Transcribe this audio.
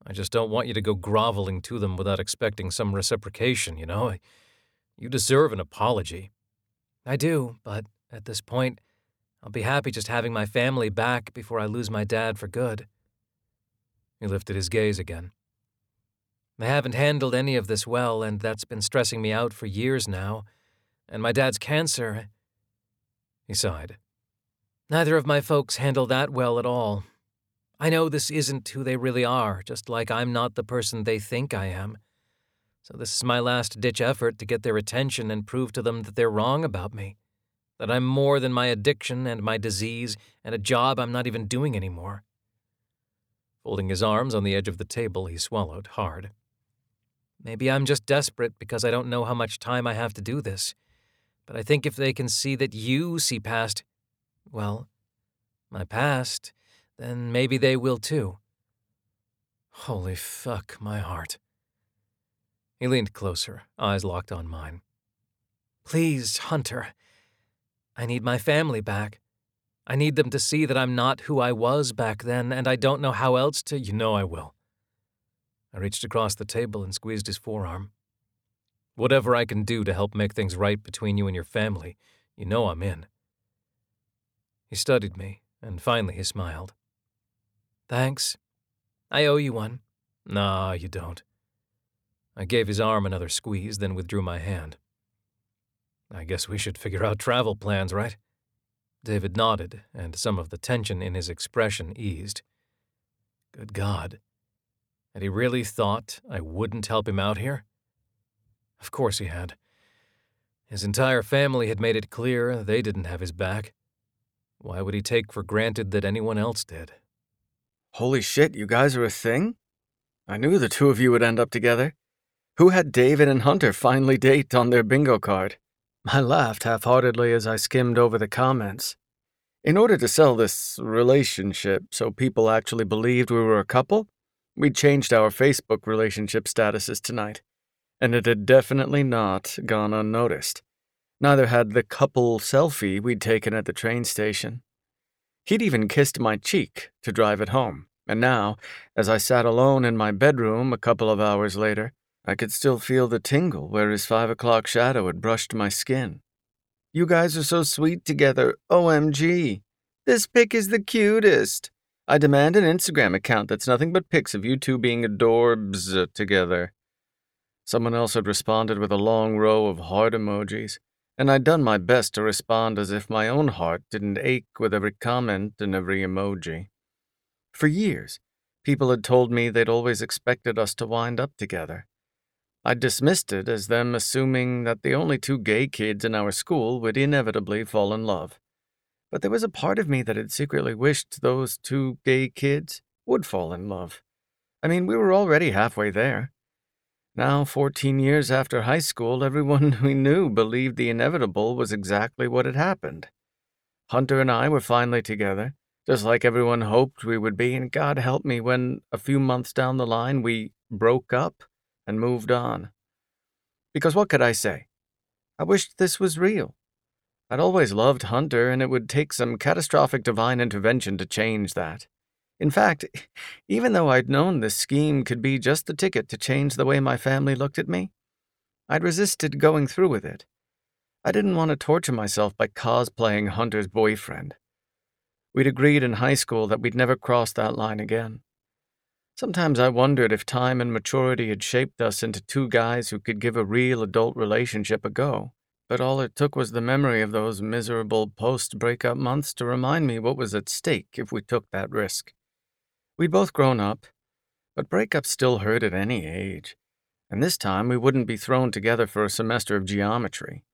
I just don't want you to go groveling to them without expecting some reciprocation, you know? You deserve an apology. I do, but at this point, I'll be happy just having my family back before I lose my dad for good. He lifted his gaze again. I haven't handled any of this well, and that's been stressing me out for years now. And my dad's cancer. He sighed. Neither of my folks handle that well at all. I know this isn't who they really are, just like I'm not the person they think I am. So this is my last-ditch effort to get their attention and prove to them that they're wrong about me. That I'm more than my addiction and my disease and a job I'm not even doing anymore. Folding his arms on the edge of the table, he swallowed hard. Maybe I'm just desperate because I don't know how much time I have to do this. But I think if they can see that you see past, well, my past, then maybe they will too. Holy fuck, my heart. He leaned closer, eyes locked on mine. Please, Hunter. I need my family back. I need them to see that I'm not who I was back then, and I don't know how else to— You know I will. I reached across the table and squeezed his forearm. Whatever I can do to help make things right between you and your family, you know I'm in. He studied me, and finally he smiled. Thanks. I owe you one. Nah, you don't. I gave his arm another squeeze, then withdrew my hand. I guess we should figure out travel plans, right? David nodded, and some of the tension in his expression eased. Good God. Had he really thought I wouldn't help him out here? Of course he had. His entire family had made it clear they didn't have his back. Why would he take for granted that anyone else did? Holy shit, you guys are a thing? I knew the two of you would end up together. Who had David and Hunter finally date on their bingo card? I laughed half-heartedly as I skimmed over the comments. In order to sell this relationship so people actually believed we were a couple, we changed our Facebook relationship statuses tonight, and it had definitely not gone unnoticed. Neither had the couple selfie we'd taken at the train station. He'd even kissed my cheek to drive it home, and now, as I sat alone in my bedroom a couple of hours later, I could still feel the tingle where his 5 o'clock shadow had brushed my skin. You guys are so sweet together, OMG. This pic is the cutest. I demand an Instagram account that's nothing but pics of you two being adorbs together. Someone else had responded with a long row of heart emojis, and I'd done my best to respond as if my own heart didn't ache with every comment and every emoji. For years, people had told me they'd always expected us to wind up together. I dismissed it as them assuming that the only two gay kids in our school would inevitably fall in love. But there was a part of me that had secretly wished those two gay kids would fall in love. I mean, we were already halfway there. Now, 14 years after high school, everyone we knew believed the inevitable was exactly what had happened. Hunter and I were finally together, just like everyone hoped we would be, and God help me when, a few months down the line, we broke up and moved on. Because what could I say? I wished this was real. I'd always loved Hunter, and it would take some catastrophic divine intervention to change that. In fact, even though I'd known this scheme could be just the ticket to change the way my family looked at me, I'd resisted going through with it. I didn't want to torture myself by cosplaying Hunter's boyfriend. We'd agreed in high school that we'd never cross that line again. Sometimes I wondered if time and maturity had shaped us into two guys who could give a real adult relationship a go. But all it took was the memory of those miserable post-breakup months to remind me what was at stake if we took that risk. We'd both grown up, but breakups still hurt at any age. And this time we wouldn't be thrown together for a semester of geometry.